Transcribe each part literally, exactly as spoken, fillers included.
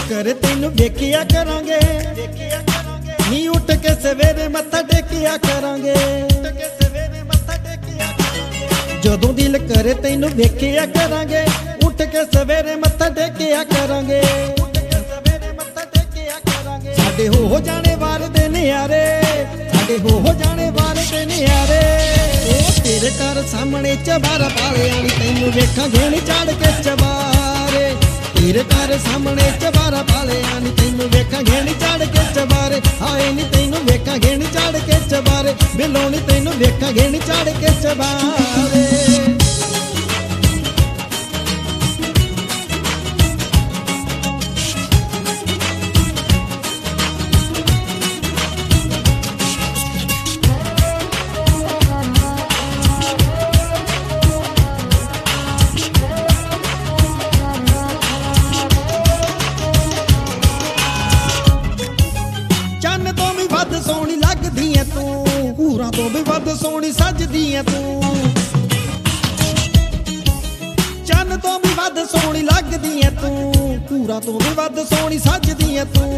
करे तैनू वेखिया करांगे नी उठ के सवेरे मत्था टेकिया करांगे जदों दिल करे तैनू वेखिया करांगे उठ के सवेरे मत्था टेकिया करांगे साडे हो हो जाने वार दे नियारे साडे हो हो जाने वार दे नियारे तेरे घर सामने चबारा पाले आनी तैनू वेखांगे नी चढ़ के चबारे तेरे घर सामने चबारा पाले आनी तैनू वेखांगे नी चढ़ के चबारे हाए नी तैनू वेखांगे नी चढ़ के चबारे बिलों नी तैनू वेखांगे नी चढ़ के चबारे सोहनी लगदी है तू हूरां तो भी वध सोहनी सजदी है तू चन्न तो भी वध सोहनी लगदी है तू हूरां तो भी वध सोहनी सजदी है तू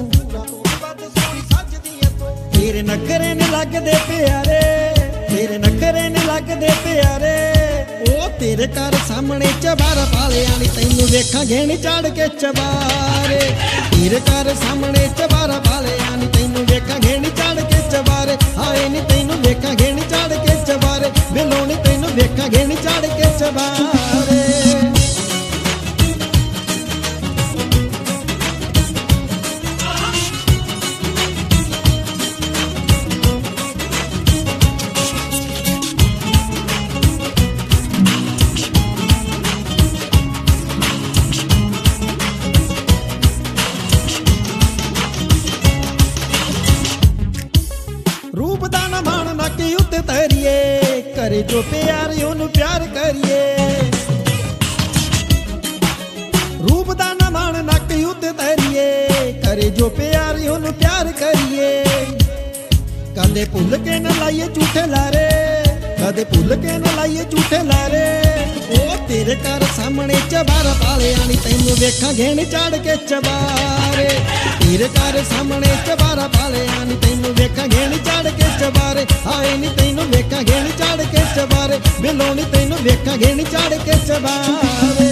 तेरे नखरे ने लगदे प्यारे तेरे नखरे ने लगदे प्यारे ओ तेरे घर सामने चबारा पाले आनी तैनू वेखांगे नी चढ़ के चबारे तेरे घर सामने चबारा पाले आनी तैनू वेखांगे नी चढ़ के चबारे हाए नी तैनू वेखांगे नी चढ़ के चबारे बिलों नी तैनू वेखांगे नी चढ़ के चबारे रूप दा ना मान ना कि उत्ते तरिए करे जो प्यार ओनू प्यार करिए रूप दा ना मान ना कि उत्ते तरिए करे जो प्यार ओनू प्यार करिए कदे भुल के न लाइए झूठे लारे कदे भुल के न लाइए झूठे लारे ओ तेरे घर सामने चबारा पाले आनी तैनू वेखांगे नी चढ़ के चबारे तेरे घर सामने चबारा पाले आनी तैनू वेखांगे नी चढ़ के चबारे हाए नी तैनू वेखांगे नी चढ़ के चबारे बिलों नी तैनू वेखांगे नी चढ़ के चबारे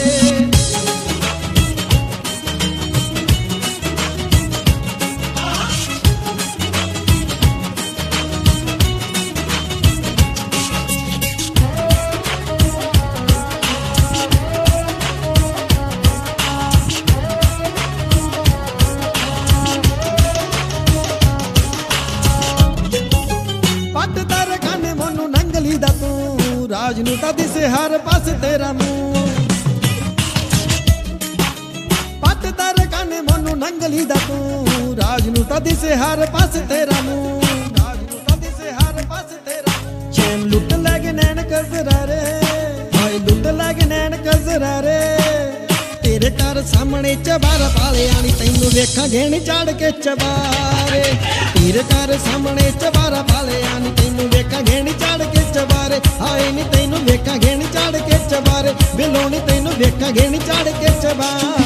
राज नू तां दिसे हर पास तेरा मुंह पट दर काने मोनू नंगली दा तू राज नू तां दिसे हर पास तेरा मुंह राज नू तां दिसे हर पास तेरा चैन लुट लगे नैन कजरा रे हाय लुट लगे नैन कजरा रे तेरे घर सामने चबारा पाले आनी तैनू वेखांगे नी चढ़ के चबारे तेरे घर सामने चबारा पाले आनी तैनू वेखांगे नी चढ़ के चबारे हाए नी तैनू वेखांगे नी चढ़ के चबारे बिलों नी तैनू वेखांगे नी चढ़ के चबारे।